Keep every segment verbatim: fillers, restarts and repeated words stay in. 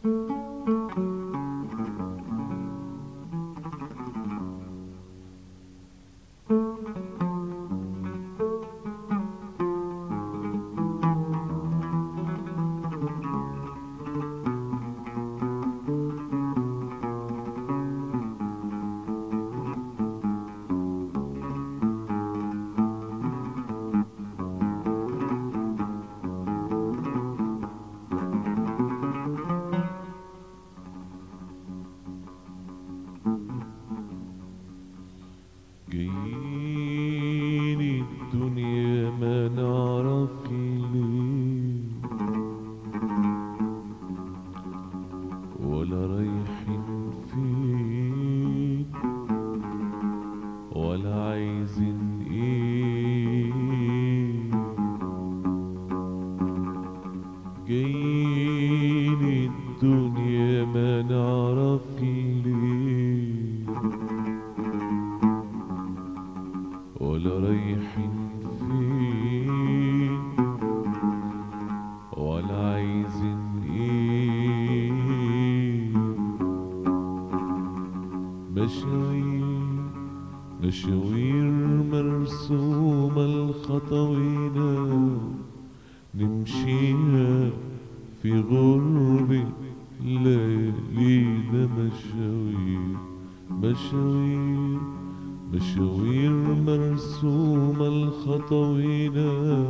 جايين الدنيا ما نعرف ليه، ولا رايحين فين، ولا عايزين ايه. جايين الدنيا ما نعرف ليه، ولا رايحين فين، ولا عايزين ايه. مشاوير مشاوير مرسومة الخطوينا نمشيها في غربة ليالينا. مشاوير مشاوير مشاوير مرسومة الخطوينا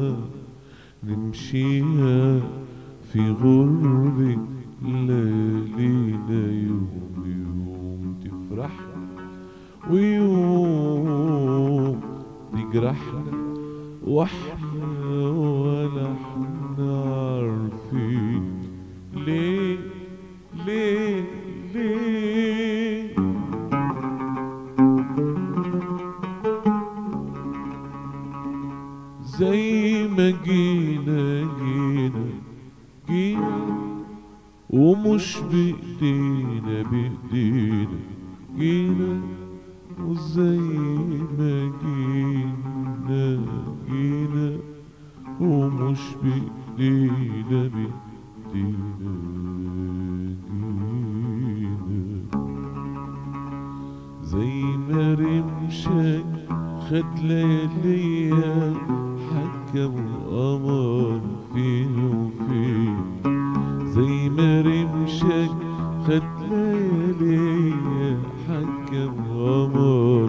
نمشيها في غربة ليالينا. يوم يوم تفرح ويوم تجرحنا، واحنا ولا احنا عارفين ليه ليه ليه. زي ما جينا جينا جينا، ومش بإيدينا بإيدينا جينا. وزي ما جينا جينا، ومش بإيدينا بإيدينا جينا. زي ما رمشك خد لياليا، حكم القمر فين وفين. زي ما رمشك خد لياليا، حكم القمر.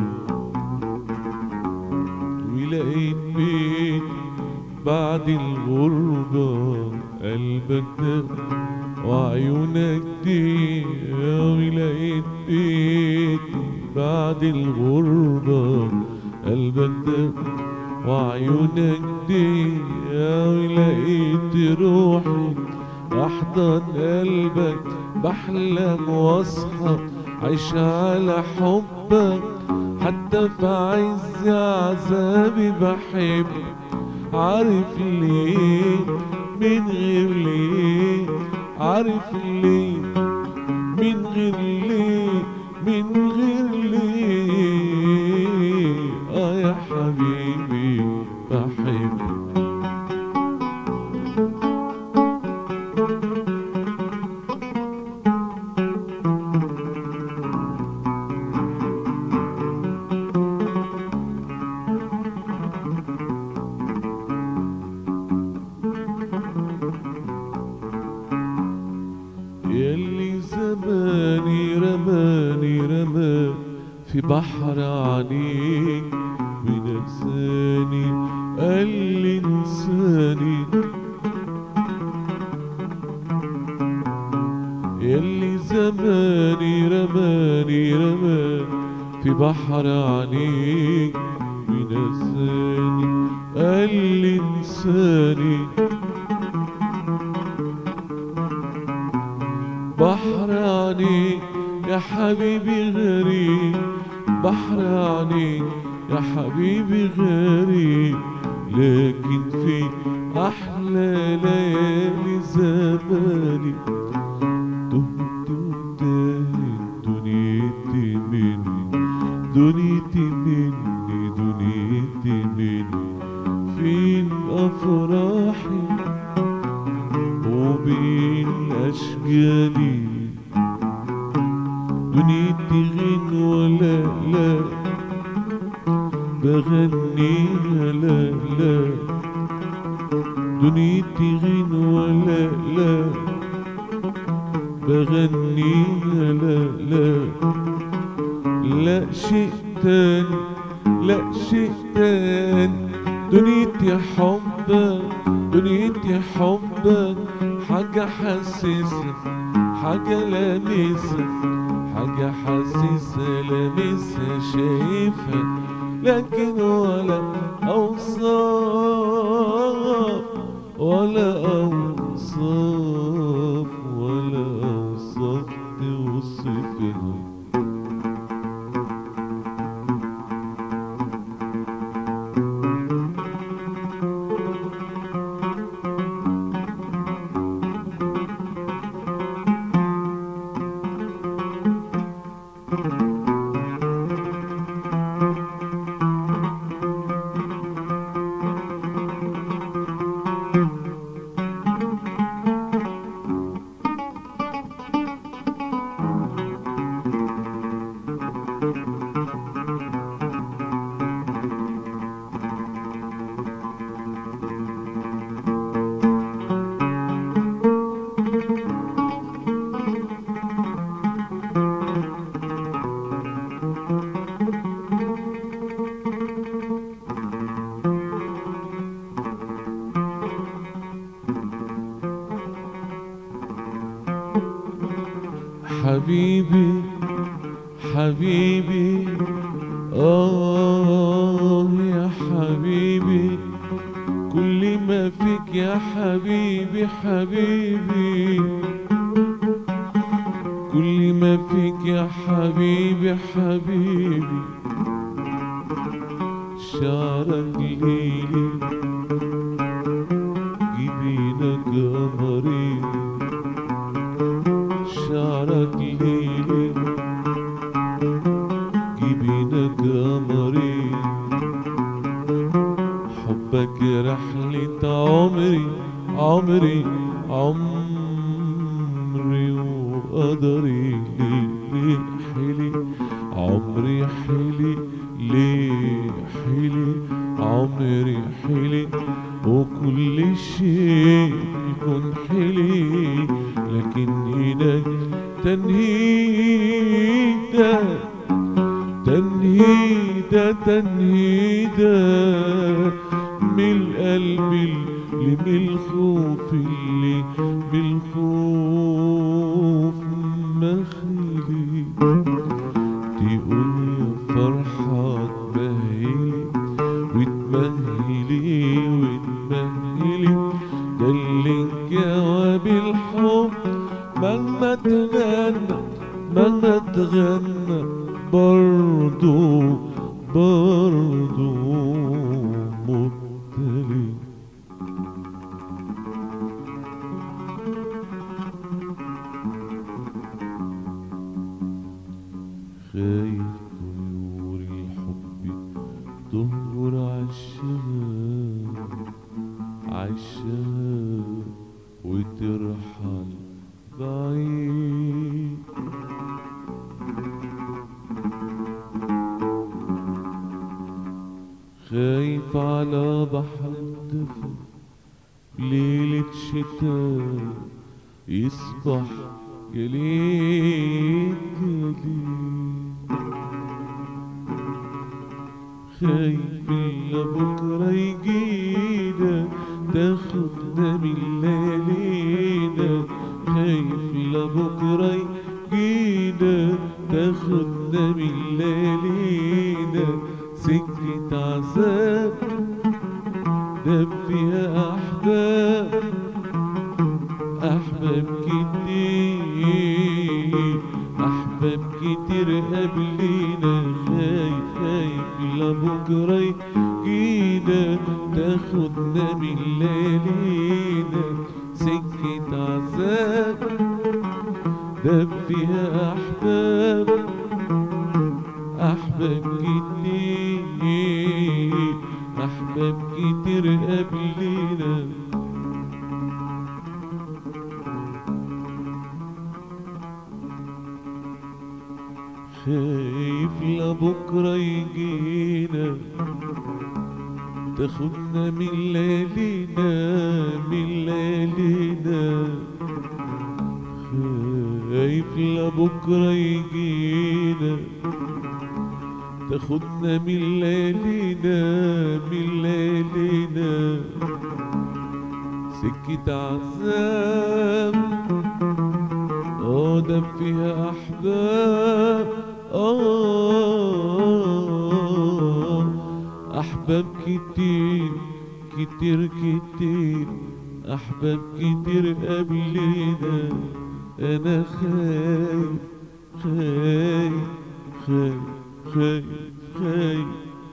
ولقيت بيت بعد الغربة، قلبك ده وعيونك دي. ولقيت بيت بعد الغربة، قلبك ده وعيونك دي. ولقيت روحي احضن قلبك، بحلم واصحى عيش على حبك. حتى في عز عذابي بحب، عارف ليه من غير ليه، عارف ليه من غير ليه، من غير ليه. اه يا حبيبي بحبك. ياللي زماني رماني رماني في بحر عنيك، ونساني قال لي انساني. ياللي زماني رماني رماني في بحر عنيك، ونساني قال لي انساني. بحر عنيك يا حبيبي غريب، بحر عنيك يا حبيبي غريب. لكن في أحلى ليالي زماني، تهت وتاهت دنيتي مني، دنيتي مني، دنيتي مني. فين أفراحي وبين أشواقي، جالي دنيتي غنوة لا لا بغنيها لا لا دنيتي غنوة لا لا بغنيها لا لا لا شيء تاني لا شيء تاني دنيتي حبك دنيتي حبك حاجة حسسها حاجة لامسها حاجة حسسها لامسها شايفها لكن ولا أوصاف ولا أوصاف ولا أوصاف توصفها حبيبي حبيبي آه يا حبيبي كل ما فيك يا حبيبي حبيبي كل ما فيك يا حبيبي حبيبي شعرك ليلي جبينك قمري شعرك ليلي جبينك قمري حبك رحلة عمري عمري عمري وقدري ليه حلي عمري حلي ليه حلي عمري حلي وكل شيء يكون حلي لكن هناك تنهيدة تنهيدة تنهيدة من القلب اللي من الخوف اللي من الخوف مخلي تقول يا فرحة تمهلي وتمهلي وتمهلي ده اللي جواب الحب مهما تغنى مهما تغنى برضو برضو مبتلي خايف طيور الحب تهجر عالشباب عالشباب وترحل بعيد خايف على بحر الدفا ليلة شتاء يصبح جليد جليد خايف إلا بكرة يجينا تاخدنا من ليالينا خايف إلا بكرة يجينا تاخدنا من ليالينا سكة عذاب دب فيها أحباب أحباب كتير أحباب كتير قبلينا خايف خايف لبكرة يجينا تاخدنا من ليالينا سكة عذاب دب فيها أحباب أحباب كتير أحباب كتير قبلينا خايف لبكرة يجينا تاخدنا من ليالينا من ليالينا، خايف لبكرة يجينا تاخدنا من ليالينا من ليالينا، سكة عذاب اه ده فيها أحباب، اه أحباب كتير كتير كتير، أحباب كتير قبلنا. أنا خايف خايف خايف خايف خايف،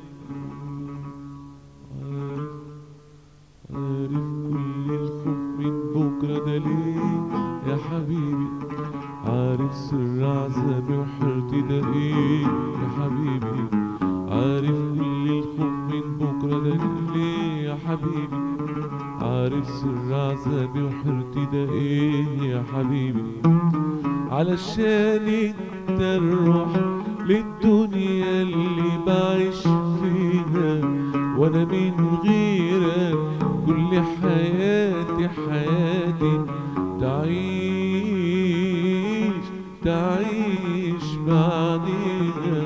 عارف عارف كل الخوف من بكرة ده ليه يا حبيبي، عارف سر عذابي وحيرتي ده ايه يا حبيبي، عارف كل الخوف من بكرة ده ليه يا حبيبي، عارف سر عذابي وحيرتي ده ايه يا حبيبي، علشان انت الروح للدنيا اللي بعيش فيها، وانا من غيرك كل حياتي حياتي تعيش تعيش بعديها.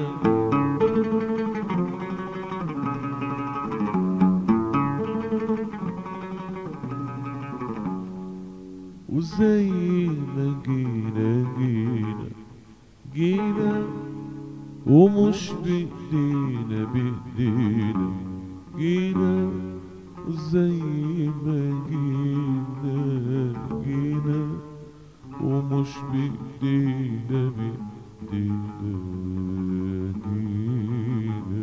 وزي ما جينا جينا جينا ومش بإيدينا بإيدينا جينا، وزي ما جينا جينا ومش بإيدينا بإيدينا جينا،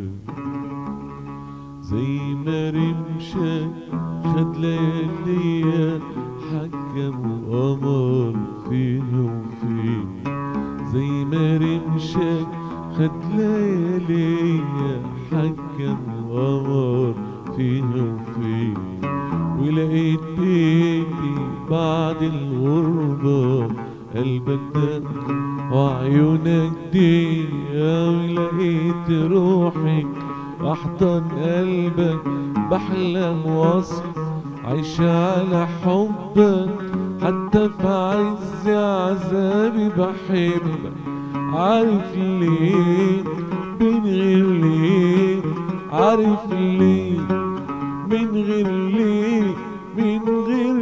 زي ما رمشك خد لياليا حكم وقمر فين وفين، زي ما رمشك خد لياليا حكم وقمر فين وفين، ولقيت بيتي بعد الغربة قلبك ده وعيونك دي، ولقيت روحي واحضن قلبك بحلم وصل عايشة على حبك، حتى في عز عذابي بحبك، عارف ليه من غير ليه، عارف ليه من غير ليه من غير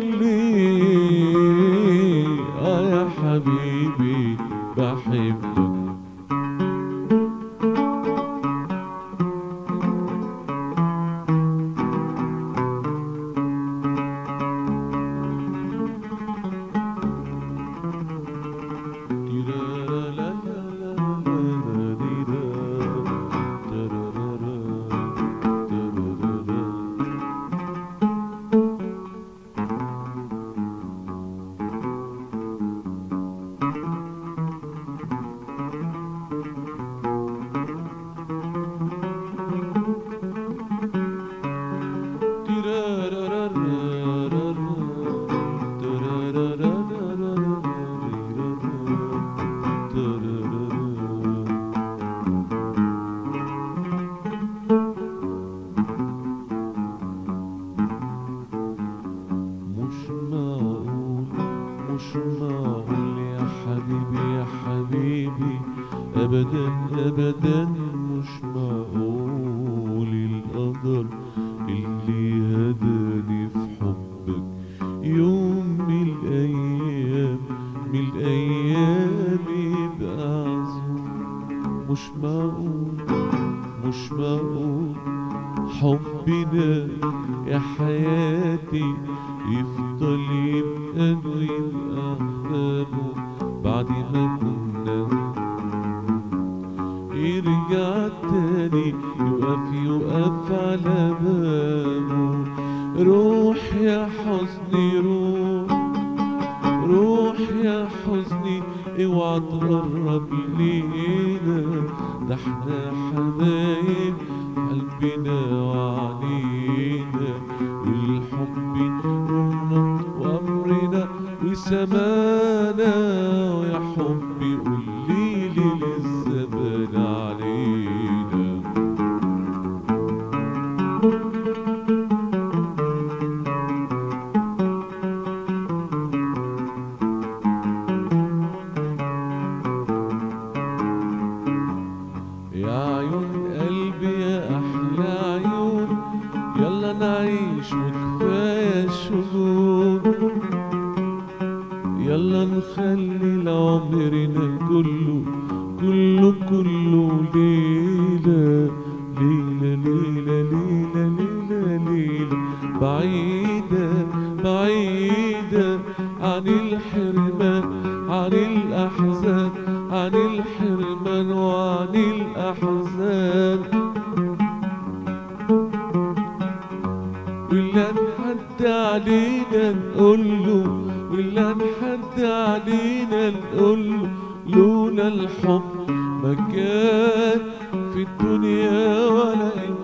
ليه، اه يا حبيبي بحبك. مش معقول يا حبيبي يا حبيبي أبدا أبدا، مش معقول القدر اللي هداني في حبك يوم من الأيام من الأيام يبقى عذور. مش معقول مش معقول حبنا يا حياتي يفضل يبقى ويبقى أحبابه بعد ما كنا، يرجع تاني يقف يقف على بابه. روح يا حزني روح روح يا حزني اوعى تقرب لينا، ده احنا حبايب قلبنا وعنينا، والحب نورنا وامرنا وسمانا، ويا حبي قوليلي للزمان يلا نخلي لعمرنا كله كله كله ليلة ليلة ليلة ليلة ليلة ليلة بعيدة بعيدة عن الحرمان عن الأحزان عن الحرمان وعن الأحزان. ولا نحد علينا نقوله ولا نحد علينا نقوله لولا الحب ما كان في الدنيا ولا